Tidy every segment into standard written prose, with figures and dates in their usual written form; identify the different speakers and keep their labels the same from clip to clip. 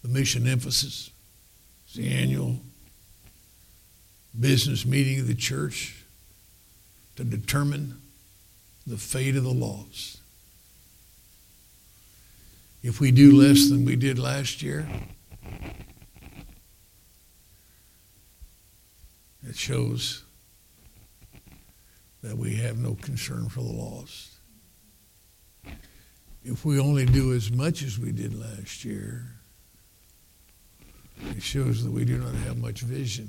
Speaker 1: The mission emphasis is the annual business meeting of the church to determine the fate of the lost. If we do less than we did last year, it shows that we have no concern for the lost. If we only do as much as we did last year, it shows that we do not have much vision.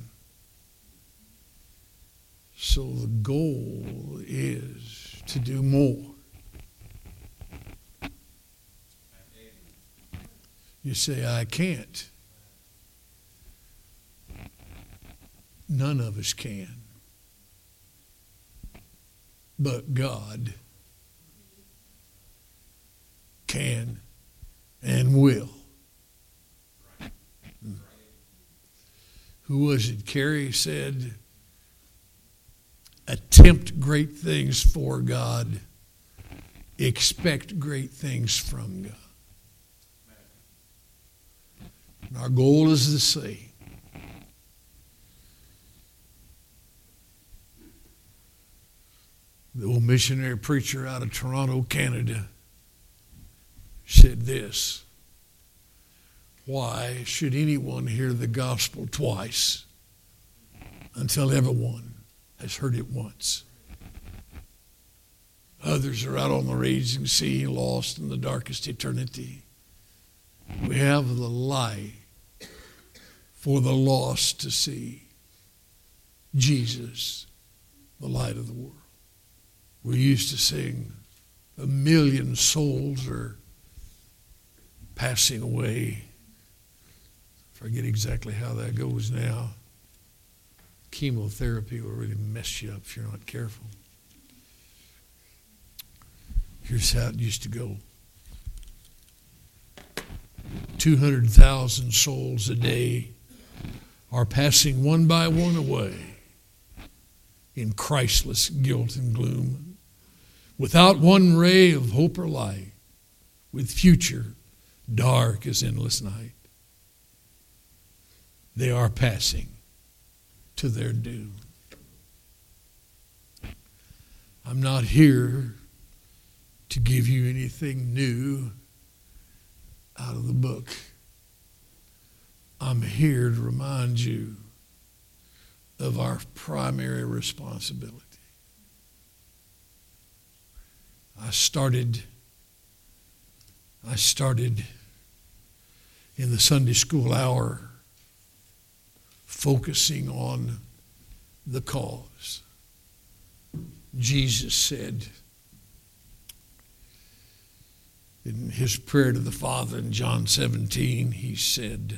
Speaker 1: So the goal is to do more. You say, I can't. None of us can. But God can and will. Who was it? Carrie said, attempt great things for God. Expect great things from God. And our goal is the same. The old missionary preacher out of Toronto, Canada, said this: why should anyone hear the gospel twice until everyone has heard it once? Others are out on the raging sea, lost in the darkest eternity. We have the light for the lost to see. Jesus, the light of the world. We used to sing, 1 million souls are passing away. I forget exactly how that goes now. Chemotherapy will really mess you up if you're not careful. Here's how it used to go. 200,000 souls a day are passing one by one away in Christless guilt and gloom, without one ray of hope or light, with future dark as endless night. They are passing to their doom. I'm not here to give you anything new out of the book. I'm here to remind you of our primary responsibility. I started in the Sunday school hour focusing on the cause. Jesus said in his prayer to the Father in John 17, he said,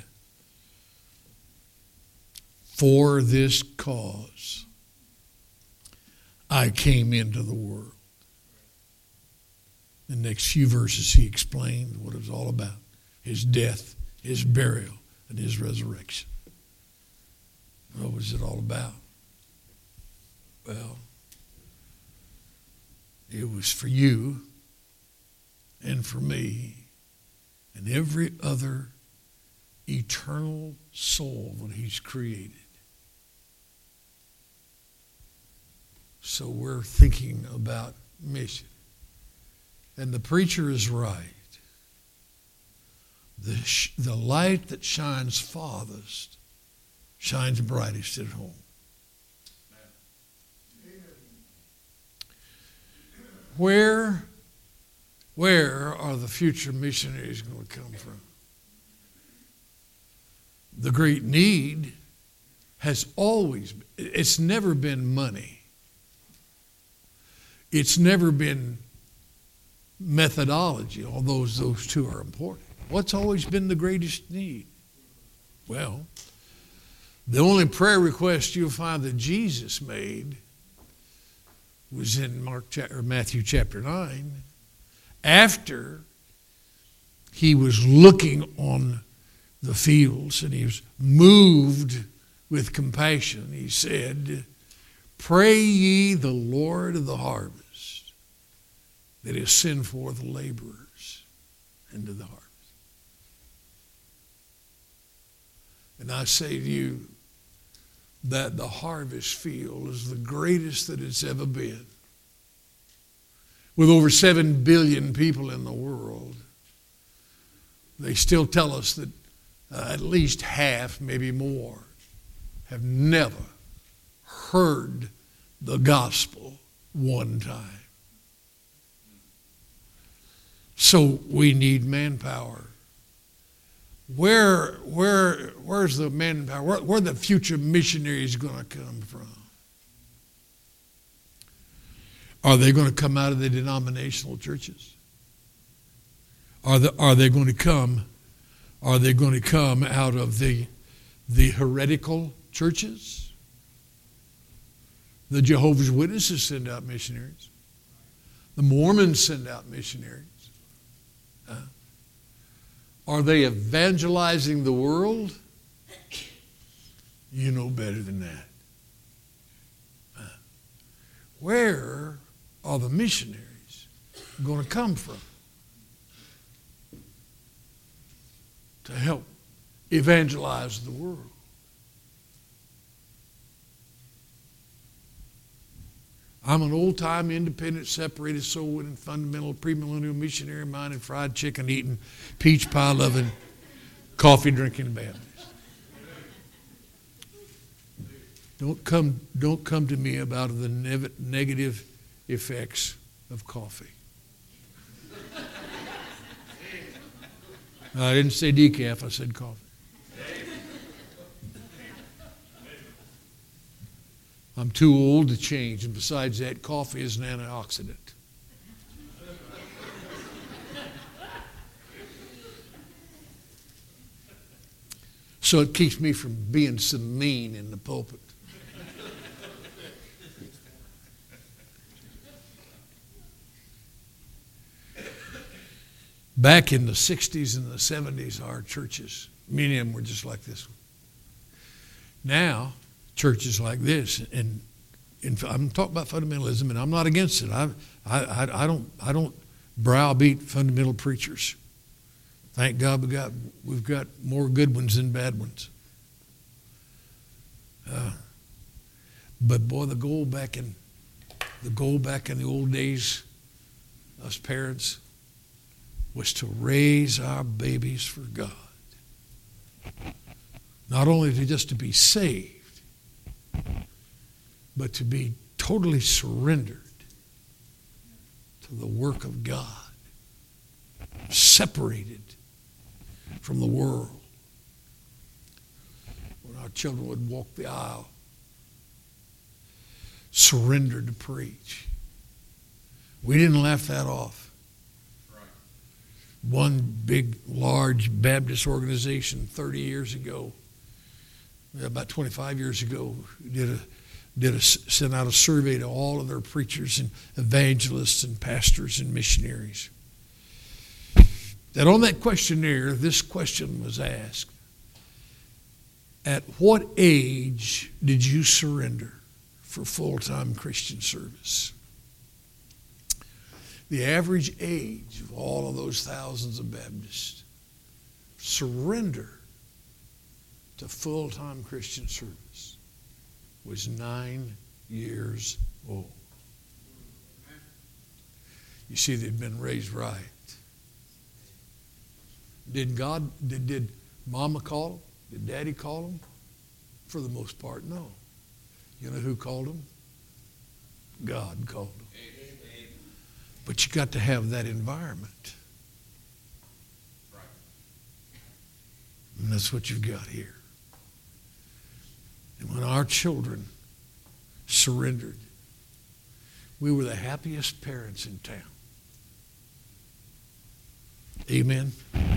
Speaker 1: for this cause I came into the world. The next few verses he explained what it was all about. His death, his burial, and his resurrection. What was it all about? Well, it was for you and for me and every other eternal soul that he's created. So we're thinking about mission. And the preacher is right. The light that shines farthest shines brightest at home. Where are the future missionaries going to come from? The great need has always been, it's never been money. It's never been methodology, although those two are important. What's always been the greatest need? Well, the only prayer request you'll find that Jesus made was in Matthew chapter 9. After he was looking on the fields and he was moved with compassion, he said, pray ye the Lord of the harvest that is send forth laborers into the harvest. And I say to you that the harvest field is the greatest that it's ever been. With over 7 billion people in the world, they still tell us that at least half, maybe more, have never heard the gospel one time. So we need manpower. Where's the manpower? Where are the future missionaries going to come from? Are they going to come out of the denominational churches? Are they going to come out of the heretical churches? The Jehovah's Witnesses send out missionaries. The Mormons send out missionaries. Are they evangelizing the world? You know better than that. Where are the missionaries going to come from to help evangelize the world? I'm an old-time, independent, separated, soul-winning, fundamental, premillennial, missionary-minded, fried chicken-eating, peach pie-loving, coffee-drinking Baptist. Don't come to me about the negative effects of coffee. I didn't say decaf, I said coffee. I'm too old to change, and besides that, coffee is an antioxidant. So it keeps me from being so mean in the pulpit. Back in the 60s and the 70s, our churches, many of them were just like this one. Now, churches like this, and I'm talking about fundamentalism, and I'm not against it. I don't browbeat fundamental preachers. Thank God we've got more good ones than bad ones. But boy, the goal back in the old days, us parents, was to raise our babies for God. Not only just to be saved, but to be totally surrendered to the work of God, separated from the world. When our children would walk the aisle, surrendered to preach. We didn't laugh that off. One big, large Baptist organization 30 years ago, about 25 years ago, sent out a survey to all of their preachers and evangelists and pastors and missionaries. That on that questionnaire, this question was asked: at what age did you surrender for full-time Christian service? The average age of all of those thousands of Baptists surrender to full-time Christian service was 9 years old. You see, they'd been raised right. Did Mama call them? Did Daddy call them? For the most part, no. You know who called them? God called them. But you got to have that environment. And that's what you've got here. And when our children surrendered, we were the happiest parents in town. Amen?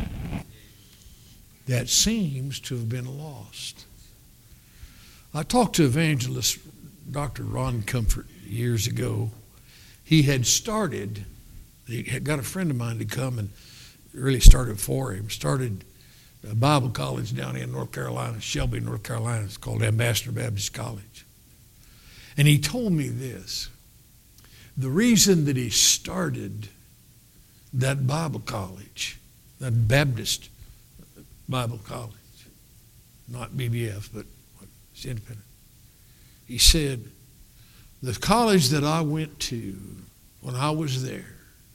Speaker 1: That seems to have been lost. I talked to evangelist Dr. Ron Comfort years ago. He had got a friend of mine to come and really started for him. Started a Bible college down in North Carolina, Shelby, North Carolina. It's called Ambassador Baptist College. And he told me this. The reason that he started that Bible college, that Baptist Bible college, not BBF, but it's independent. He said, the college that I went to when I was there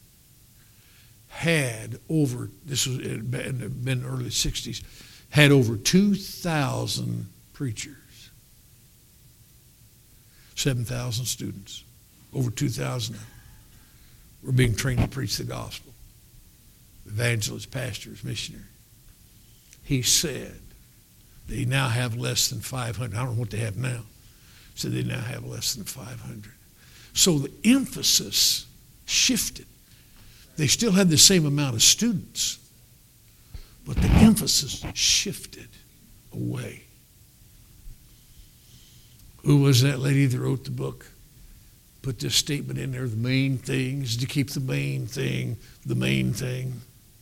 Speaker 1: had over, this was in the early 60s, had over 2,000 preachers, 7,000 students, over 2,000 were being trained to preach the gospel. Evangelists, pastors, missionaries. He said they now have less than 500. I don't know what they have now. So they now have less than 500. So the emphasis shifted. They still had the same amount of students, but the emphasis shifted away. Who was that lady that wrote the book? Put this statement in there, the main thing is to keep the main thing the main thing.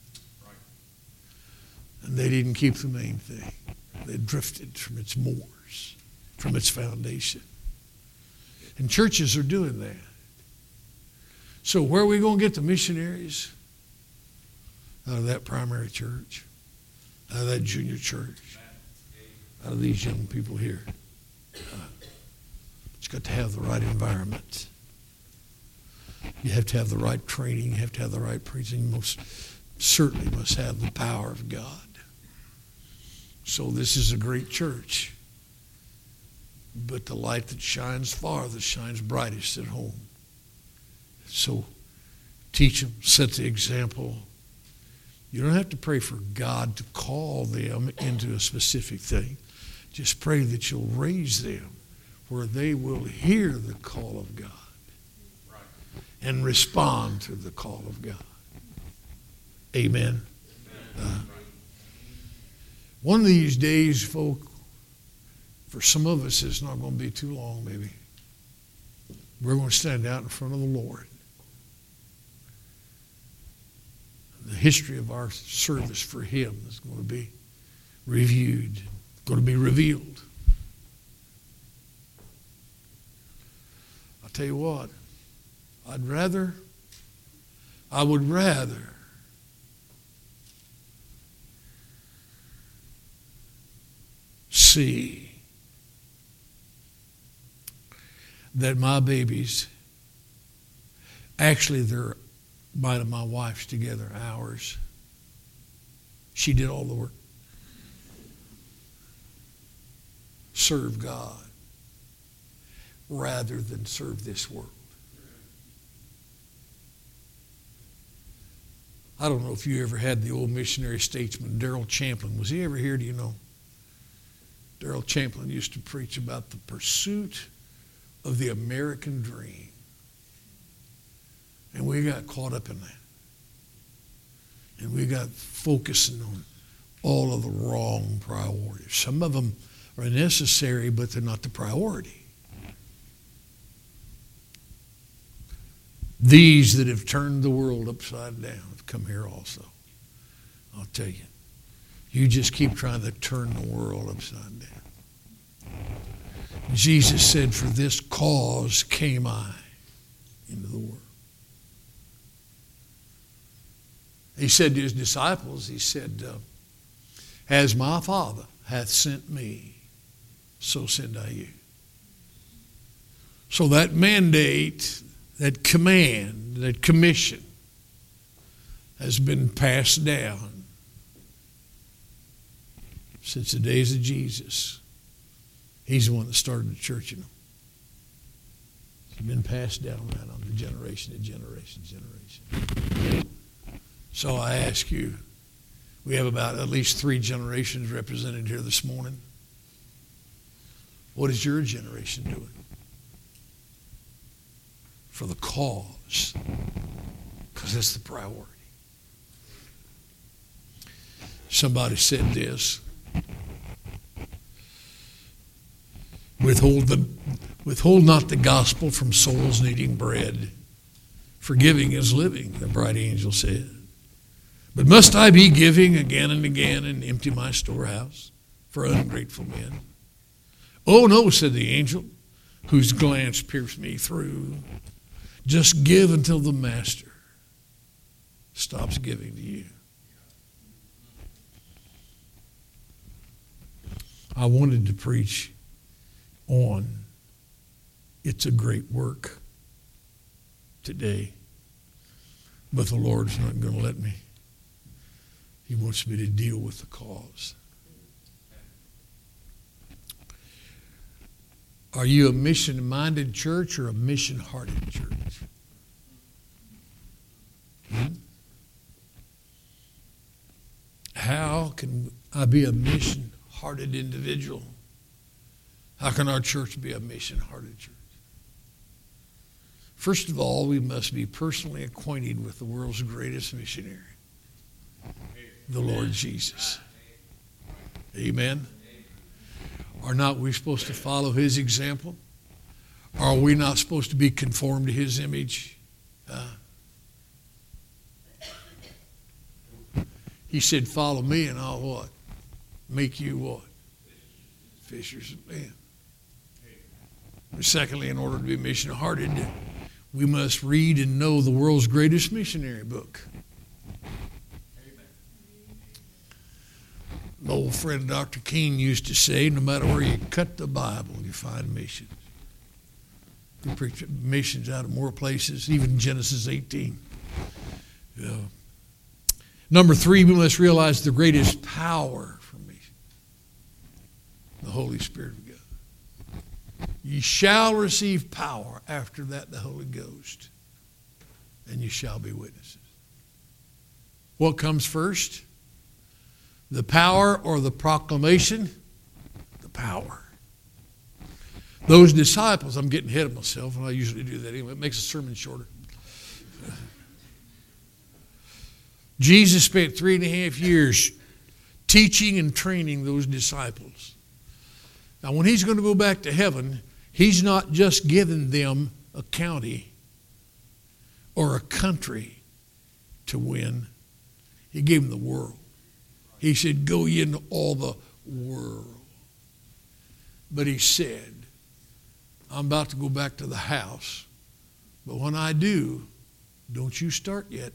Speaker 1: And they didn't keep the main thing. They drifted from its moors, from its foundation. And churches are doing that. So where are we going to get the missionaries? Out of that primary church, out of that junior church, out of these young people here. It's got to have the right environment. You have to have the right training. You have to have the right preaching. Most certainly must have the power of God. So this is a great church. But the light that shines farthest shines brightest at home. So teach them, set the example. You don't have to pray for God to call them into a specific thing. Just pray that you'll raise them where they will hear the call of God and respond to the call of God. Amen. One of these days, folk, for some of us, it's not going to be too long, maybe. We're going to stand out in front of the Lord. The history of our service for Him is going to be reviewed, going to be revealed. I'll tell you what, I would rather see that my babies, actually they're mine and my wife's together, ours. She did all the work. Serve God rather than serve this world. I don't know if you ever had the old missionary statesman, Darrell Champlin. Was he ever here, do you know? Darrell Champlin used to preach about the pursuit of the American dream. And we got caught up in that. And we got focusing on all of the wrong priorities. Some of them are necessary, but they're not the priority. These that have turned the world upside down have come here also. I'll tell you. You just keep trying to turn the world upside down. Jesus said, for this cause came I into the world. He said to his disciples, he said, as my Father hath sent me, so send I you. So that mandate, that command, that commission has been passed down since the days of Jesus. He's the one that started the church, you know. It's been passed down right on the generation to generation to generation. So I ask you, we have about at least 3 generations represented here this morning. What is your generation doing for the cause? Because that's the priority. Somebody said this. Withhold not the gospel from souls needing bread. Forgiving is living, the bright angel said. But must I be giving again and again and empty my storehouse for ungrateful men? Oh no, said the angel, whose glance pierced me through. Just give until the master stops giving to you. I wanted to preach on It's a Great Work today, but the Lord's not going to let me. He wants me to deal with the cause. Are you a mission-minded church or a mission-hearted church? How can I be a mission-hearted individual? How can our church be a mission-hearted church? First of all, we must be personally acquainted with the world's greatest missionary, the Lord Jesus. Amen? Are not we supposed to follow his example? Are we not supposed to be conformed to his image? He said, follow me and I'll what? Make you what? Fishers of men. Secondly, in order to be mission-hearted, we must read and know the world's greatest missionary book. My old friend Dr. King used to say, no matter where you cut the Bible, you find missions. We preach missions out of more places, even Genesis 18. Yeah. Number 3, we must realize the greatest power for mission. The Holy Spirit of God. Ye shall receive power, after that the Holy Ghost, and you shall be witnesses. What comes first? The power or the proclamation? The power. Those disciples, I'm getting ahead of myself, and I usually do that anyway. It makes a sermon shorter. Jesus spent 3.5 years teaching and training those disciples. Now, when he's going to go back to heaven, he's not just giving them a county or a country to win. He gave them the world. He said, go ye into all the world. But he said, I'm about to go back to the house. But when I do, don't you start yet.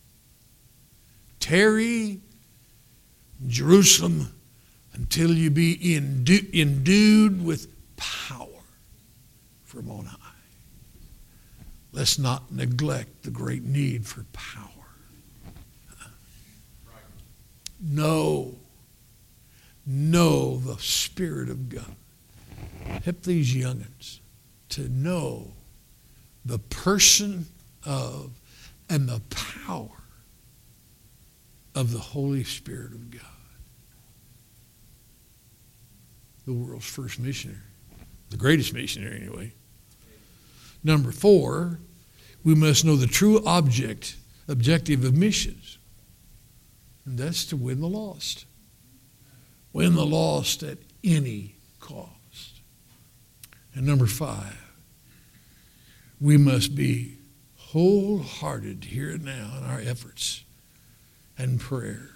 Speaker 1: Tarry in Jerusalem until you be endued with power from on high. Let's not neglect the great need for power. Know the Spirit of God. Help these young'uns to know the person of and the power of the Holy Spirit of God. The world's first missionary. The greatest missionary anyway. Number 4, we must know the true objective of missions. And that's to win the lost. Win the lost at any cost. And number 5, we must be wholehearted here and now in our efforts and prayers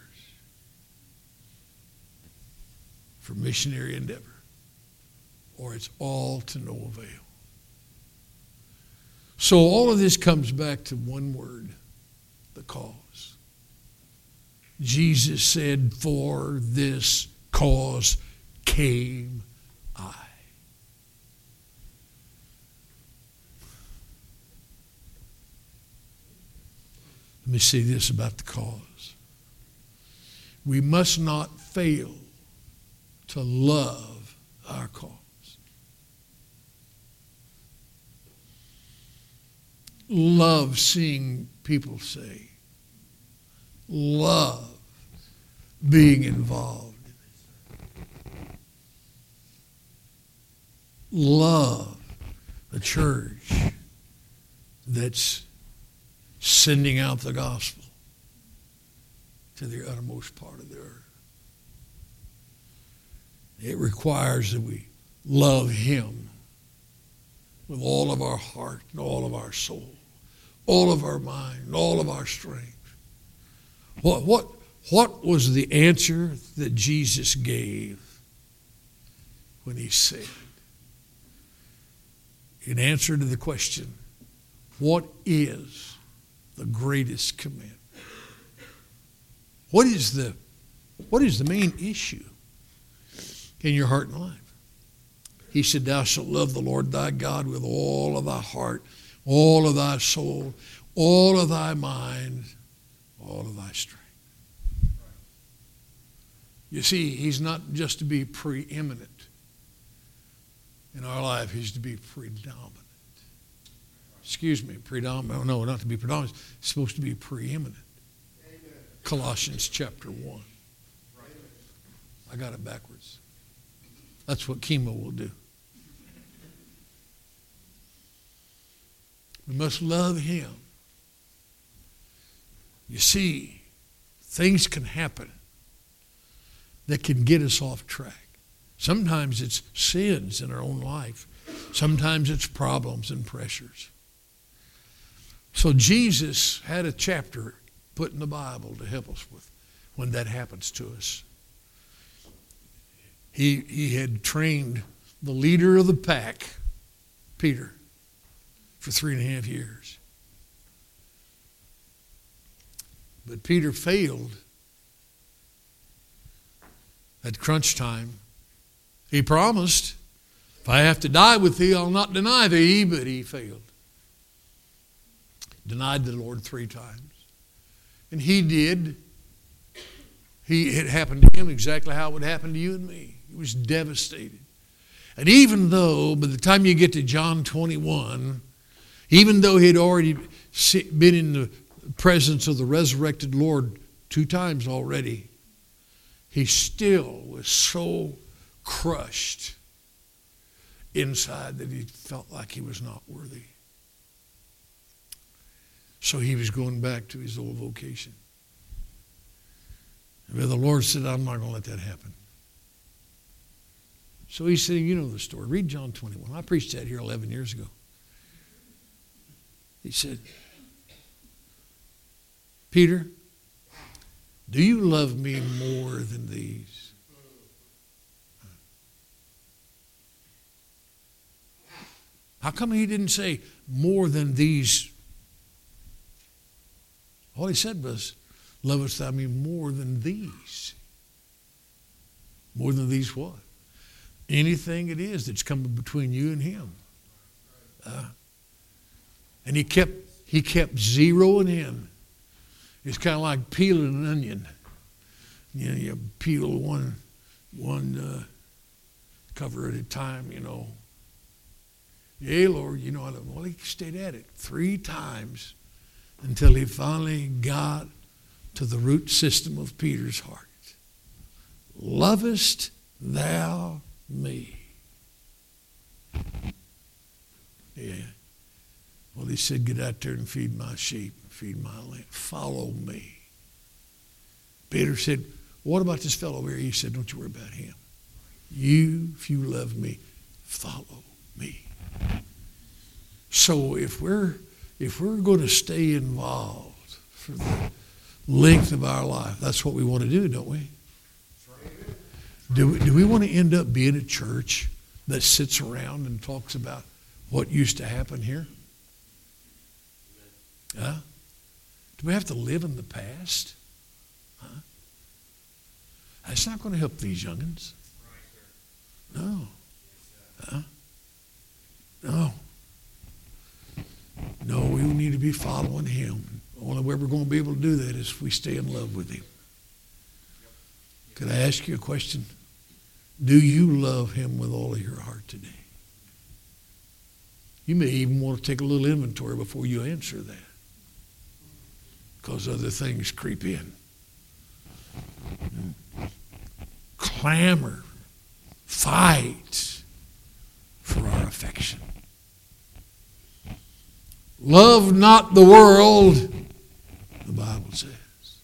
Speaker 1: for missionary endeavor, or it's all to no avail. So all of this comes back to one word, the cause. Jesus said, for this cause came I. Let me say this about the cause. We must not fail to love our cause. Love seeing people saved. Love being involved. Love the church that's sending out the gospel to the uttermost part of the earth. It requires that we love him with all of our heart and all of our soul, all of our mind, and all of our strength. What was the answer that Jesus gave when he said, in answer to the question, what is the greatest commandment? What is the main issue? in your heart and life. He said, thou shalt love the Lord thy God with all of thy heart, all of thy soul, all of thy mind, all of thy strength. You see, he's not just to be preeminent in our life, he's to be predominant. Excuse me, predominant. No, not to be predominant. It's supposed to be preeminent. Amen. Colossians chapter 1. I got it backwards. That's what chemo will do. We must love him. You see, things can happen that can get us off track. Sometimes it's sins in our own life. Sometimes it's problems and pressures. So Jesus had a chapter put in the Bible to help us with when that happens to us. He had trained the leader of the pack, Peter, for 3.5 years. But Peter failed at crunch time. He promised, if I have to die with thee, I'll not deny thee, but he failed. Denied the Lord 3 times. And he did. It happened to him exactly how it would happen to you and me. He was devastated. And even though, by the time you get to John 21, even though he had already been in the presence of the resurrected Lord 2 times already, he still was so crushed inside that he felt like he was not worthy. So he was going back to his old vocation. But the Lord said, I'm not going to let that happen. So he said, you know the story. Read John 21. I preached that here 11 years ago. He said, Peter, do you love me more than these? How come he didn't say more than these? All he said was, lovest thou me more than these? More than these what? Anything it is that's coming between you and him. And he kept zeroing in. It's kind of like peeling an onion. You know, you peel one cover at a time, you know. Yea, Lord, you know, well, he stayed at it 3 times until he finally got to the root system of Peter's heart. Lovest thou me? Yeah. Well, he said, get out there and feed my sheep, feed my lamb. Follow me. Peter said, what about this fellow over here? He said, don't you worry about him. If you love me, follow me. So if we're going to stay involved for the length of our life, that's what we want to do, don't we? Do we want to end up being a church that sits around and talks about what used to happen here? Do we have to live in the past? That's not going to help these youngins. No. No, we need to be following him. The only way we're going to be able to do that is if we stay in love with him. Could I ask you a question? Do you love him with all of your heart today? You may even want to take a little inventory before you answer that, because other things creep in. Clamor, fight for our affection. Love not the world, the Bible says.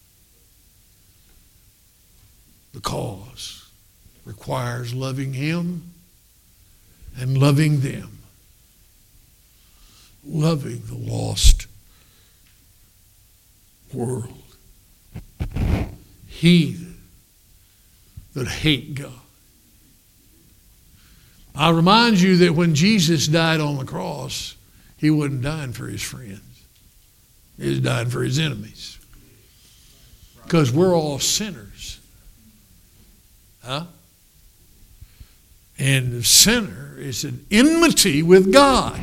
Speaker 1: The cause requires loving him and loving them. Loving the lost world. Heathen that hate God. I remind you that when Jesus died on the cross, he wasn't dying for his friends. He was dying for his enemies. Because we're all sinners. And the sinner is an enmity with God.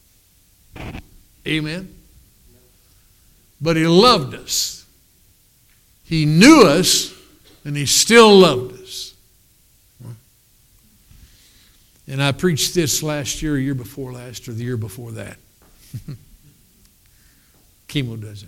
Speaker 1: Amen? But he loved us. He knew us, and he still loved us. And I preached this last year before last, or the year before that. Chemo does it.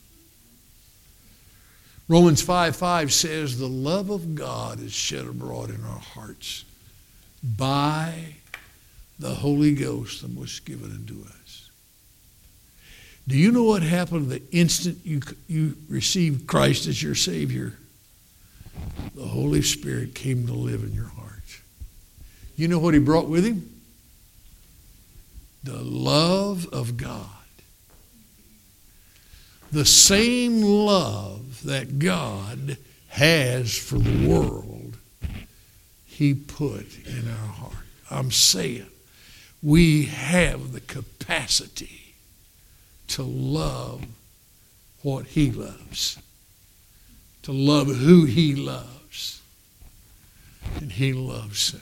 Speaker 1: Romans 5:5 says, the love of God is shed abroad in our hearts by the Holy Ghost that was given unto us. Do you know what happened the instant you received Christ as your Savior? The Holy Spirit came to live in your heart. You know what he brought with him? The love of God. The same love that God has for the world, he put in our heart. I'm saying we have the capacity to love what he loves, to love who he loves, and he loves sinners.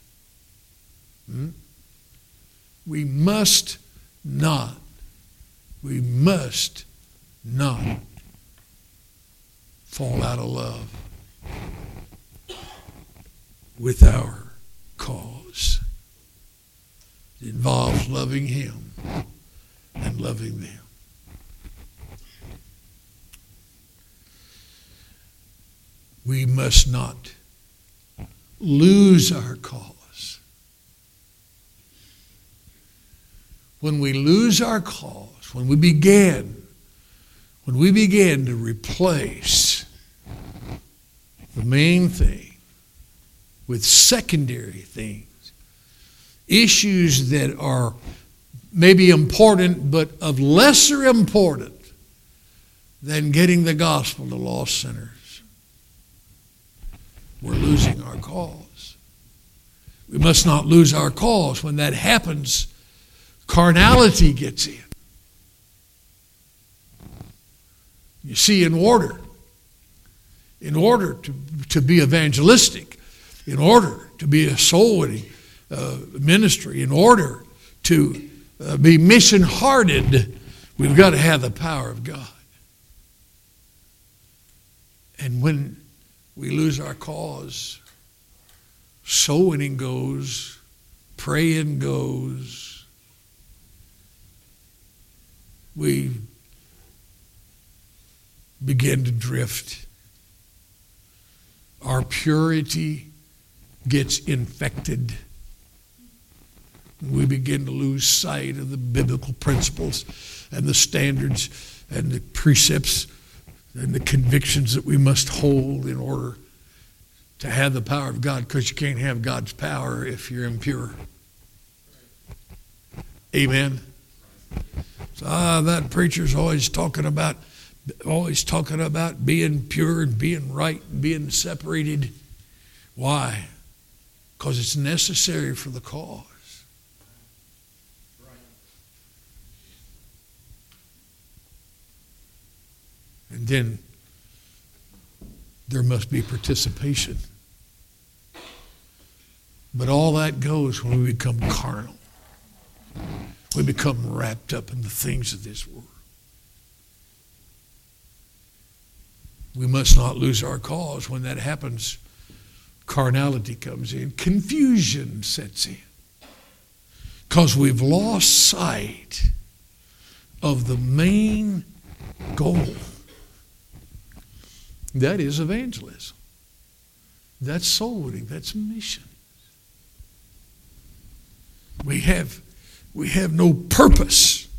Speaker 1: We must not fall out of love with our cause. It involves loving him and loving them. We must not lose our cause. When we lose our cause, when we began to replace the main thing with secondary things, issues that are maybe important but of lesser importance than getting the gospel to lost sinners, we're losing our cause. We must not lose our cause. When that happens, carnality gets in. You see, in order to be evangelistic, in order to be a soul-winning ministry, in order to be mission-hearted, we've got to have the power of God. And when we lose our cause, soul-winning goes, praying goes. We begin to drift. Our purity gets infected. We begin to lose sight of the biblical principles and the standards and the precepts and the convictions that we must hold in order to have the power of God, because you can't have God's power if you're impure. Amen. So, that preacher's always talking about being pure and being right and being separated. Why? Because it's necessary for the cause. And then there must be participation. But all that goes when we become carnal. We become wrapped up in the things of this world. We must not lose our cause. When that happens, carnality comes in. Confusion sets in. Because we've lost sight of the main goal. That is evangelism. That's soul winning. That's mission. We have no purpose.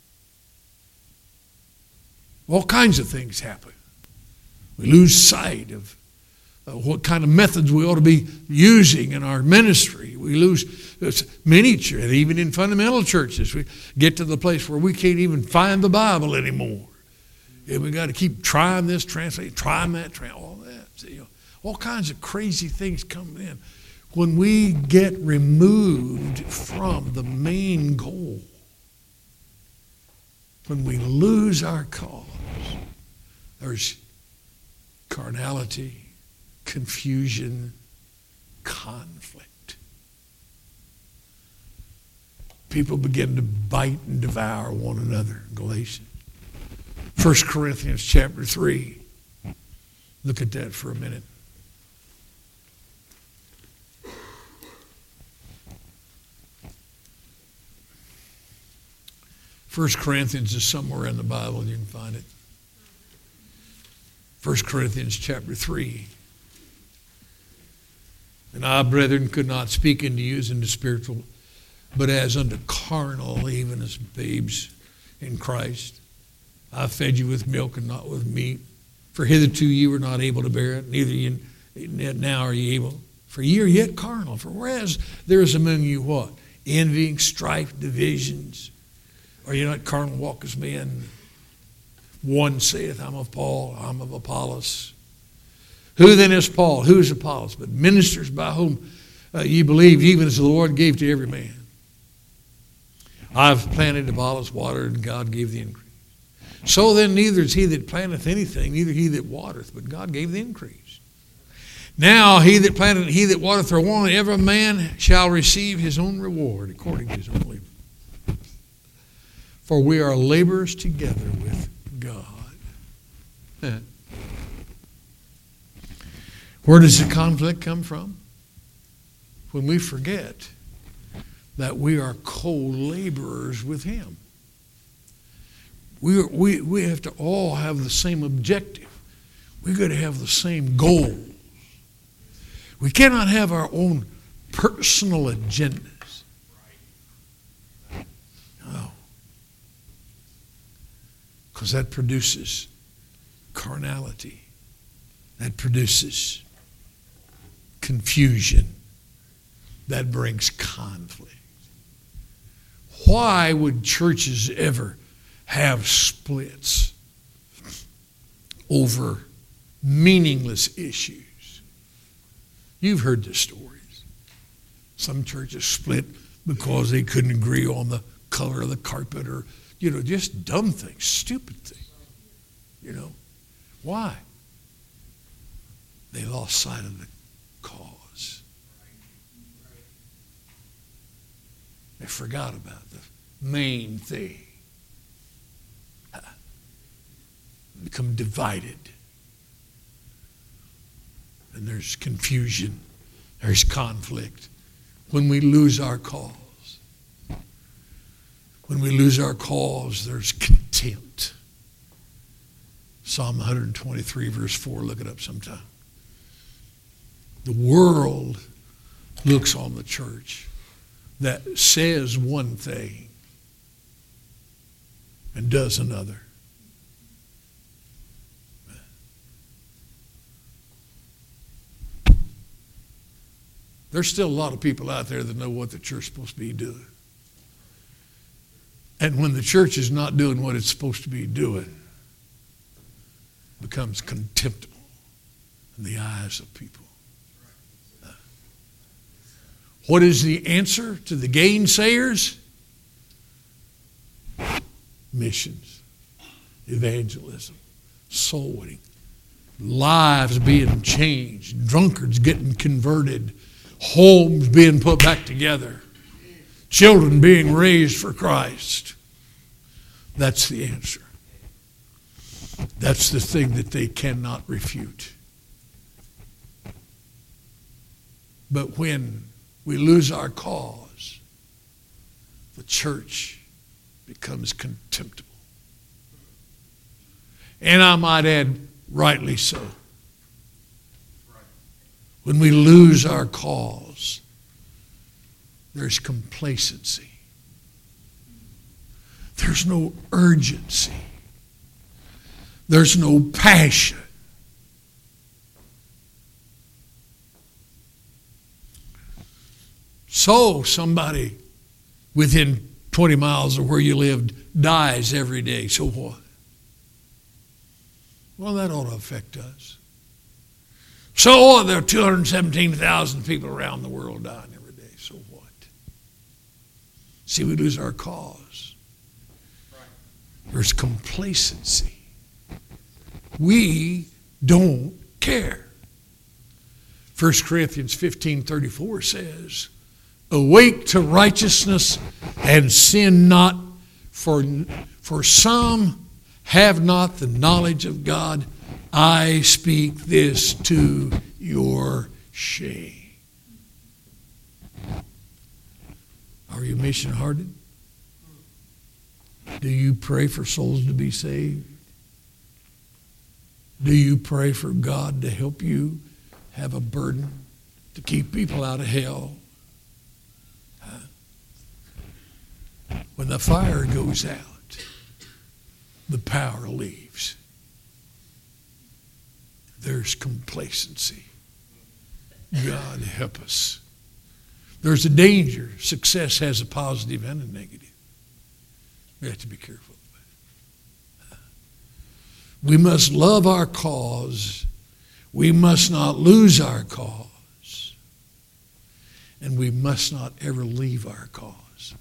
Speaker 1: All kinds of things happen. We lose sight of what kind of methods we ought to be using in our ministry. We lose many churches, even in fundamental churches. We get to the place where we can't even find the Bible anymore. And we got to keep trying this translate, trying that, all that. All kinds of crazy things come in. When we get removed from the main goal, when we lose our cause, there's carnality, confusion, conflict. people begin to bite and devour one another. Galatians. 1 Corinthians chapter 3. Look at that for a minute. 1 Corinthians is somewhere in the Bible. You can find it. 1 Corinthians chapter 3. And I, brethren, could not speak unto you as unto spiritual, but as unto carnal, even as babes in Christ. I fed you with milk and not with meat. For hitherto ye were not able to bear it, neither ye now are ye able. For ye are yet carnal. For whereas there is among you what? Envying, strife, divisions. Are you not carnal, walk as men? One saith, I'm of Paul, I'm of Apollos. Who then is Paul? Who is Apollos? But ministers by whom ye believed, even as the Lord gave to every man. I've planted, Apollos watered, and God gave the increase. So then neither is he that planteth anything, neither he that watereth, but God gave the increase. Now he that planteth and he that watereth are one, and every man shall receive his own reward according to his own labor. For we are laborers together with God. Where does the conflict come from? When we forget that we are co-laborers with Him. We have to all have the same objective. We've got to have the same goals. We cannot have our own personal agendas. No. Because that produces carnality. That produces confusion. That brings conflict. Why would churches ever have splits over meaningless issues? You've heard the stories. Some churches split because they couldn't agree on the color of the carpet or, just dumb things, stupid things. Why? They lost sight of the cause. They forgot about the main thing. Become divided. And there's confusion. There's conflict. When we lose our cause. When we lose our cause, there's contempt. Psalm 123, verse 4, look it up sometime. The world looks on the church that says one thing and does another. There's still a lot of people out there that know what the church is supposed to be doing. And when the church is not doing what it's supposed to be doing, it becomes contemptible in the eyes of people. What is the answer to the gainsayers? Missions, evangelism, soul winning, lives being changed, drunkards getting converted, homes being put back together, children being raised for Christ. That's the answer. That's the thing that they cannot refute. But when we lose our cause, the church becomes contemptible. And I might add, rightly so. When we lose our cause, there's complacency. There's no urgency. There's no passion. So somebody within 20 miles of where you lived dies every day. So what? Well, that ought to affect us. So there are 217,000 people around the world dying every day. So what? See, we lose our cause. There's complacency. We don't care. 1 Corinthians 15:34 says, Awake to righteousness and sin not, for some have not the knowledge of God. I speak this to your shame. Are you mission-hearted? Do you pray for souls to be saved? Do you pray for God to help you have a burden to keep people out of hell? When the fire goes out, the power leaves. There's complacency. God help us. There's a danger. Success has a positive and a negative. We have to be careful of that. We must love our cause. We must not lose our cause. And we must not ever leave our cause.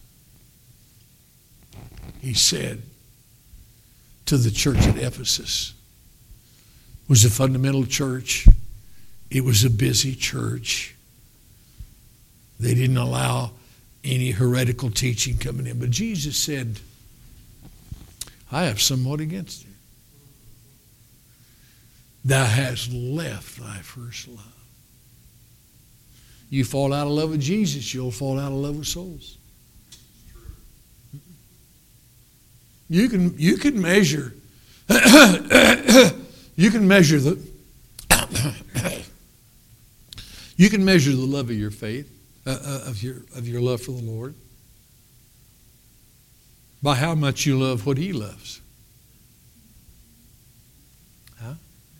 Speaker 1: He said to the church at Ephesus, it was a fundamental church. It was a busy church. They didn't allow any heretical teaching coming in. But Jesus said, I have somewhat against you. Thou hast left thy first love. You fall out of love with Jesus, you'll fall out of love with souls. You can measure you can measure the love of your faith, of your love for the Lord, by how much you love what He loves. Huh?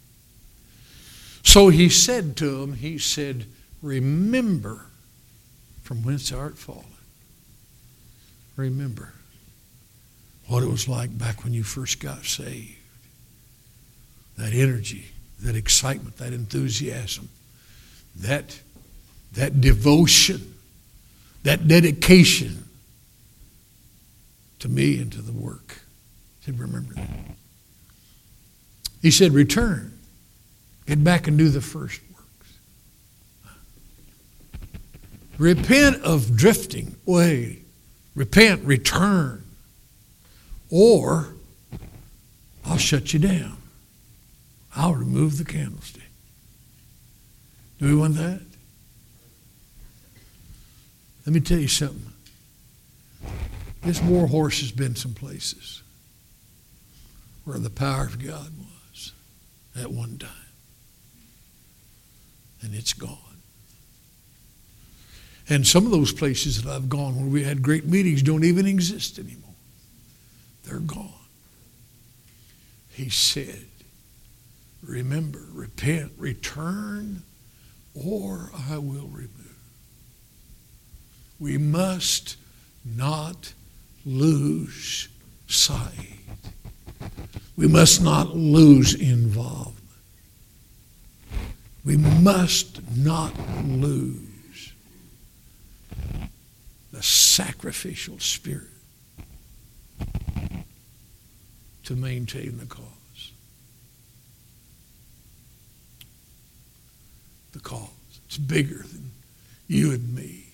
Speaker 1: So He said to them, He said, remember from whence thou art fallen. Remember what it was like back when you first got saved. That energy, that excitement, that enthusiasm, that devotion, that dedication to me and to the work. He said, remember that. He said, return. Get back and do the first works. Repent of drifting away. Repent, return. Or I'll shut you down. I'll remove the candlestick. Do we want that? Let me tell you something. This war horse has been some places where the power of God was at one time. And it's gone. And some of those places that I've gone where we had great meetings don't even exist anymore. They're gone. He said, remember, repent, return, or I will remove. We must not lose sight. We must not lose involvement. We must not lose the sacrificial spirit to maintain the cause. The cause. It's bigger than you and me.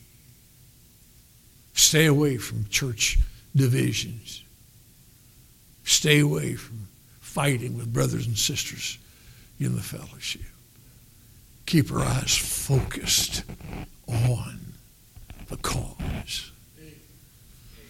Speaker 1: Stay away from church divisions. Stay away from fighting with brothers and sisters in the fellowship. Keep our eyes focused on the cause.